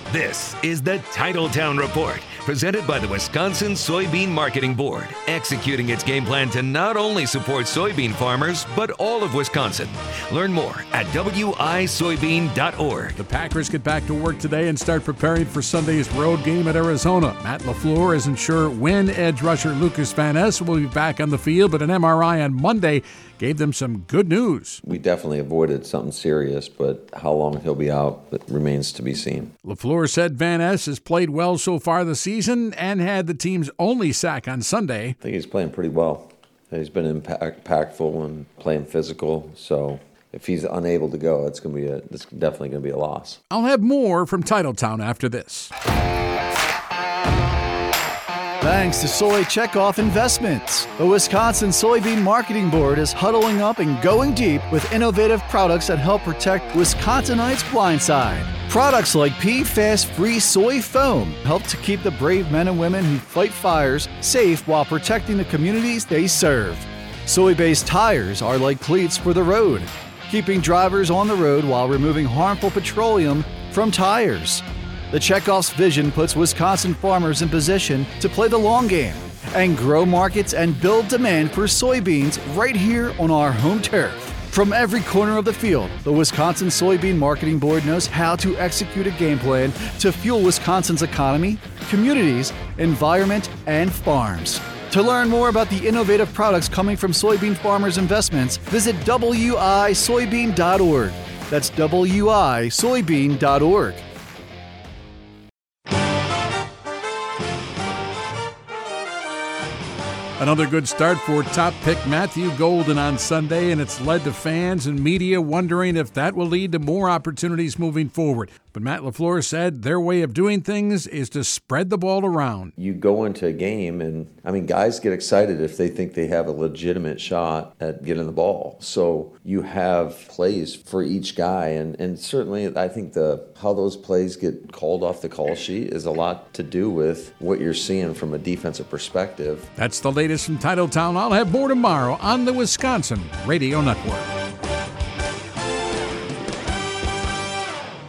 This is the Titletown Report, presented by the Wisconsin Soybean Marketing Board, executing its game plan to not only support soybean farmers, but all of Wisconsin. Learn more at wisoybean.org. The Packers get back to work today and start preparing for Sunday's road game at Arizona. Matt LaFleur isn't sure when edge rusher Lucas Van Ness will be back on the field, but an MRI on Monday gave them some good news. We definitely avoided something serious, but how long he'll be out remains to be seen. LaFleur said Van Ness has played well so far this season and had the team's only sack on Sunday. I think he's playing pretty well. He's been impactful and playing physical, so if he's unable to go, it's definitely going to be a loss. I'll have more from Titletown after this. Thanks to Soy Checkoff Investments. The Wisconsin Soybean Marketing Board is huddling up and going deep with innovative products that help protect Wisconsinites' blind side. Products like PFAS-free soy foam help to keep the brave men and women who fight fires safe while protecting the communities they serve. Soy-based tires are like cleats for the road, keeping drivers on the road while removing harmful petroleum from tires. The Checkoff's vision puts Wisconsin farmers in position to play the long game and grow markets and build demand for soybeans right here on our home turf. From every corner of the field, the Wisconsin Soybean Marketing Board knows how to execute a game plan to fuel Wisconsin's economy, communities, environment, and farms. To learn more about the innovative products coming from soybean farmers' investments, visit wisoybean.org. That's wisoybean.org. Another good start for top pick Matthew Golden on Sunday, and it's led to fans and media wondering if that will lead to more opportunities moving forward. But Matt LaFleur said their way of doing things is to spread the ball around. You go into a game, and guys get excited if they think they have a legitimate shot at getting the ball. So you have plays for each guy, and certainly I think how those plays get called off the call sheet is a lot to do with what you're seeing from a defensive perspective. That's the latest from Titletown. I'll have more tomorrow on the Wisconsin Radio Network.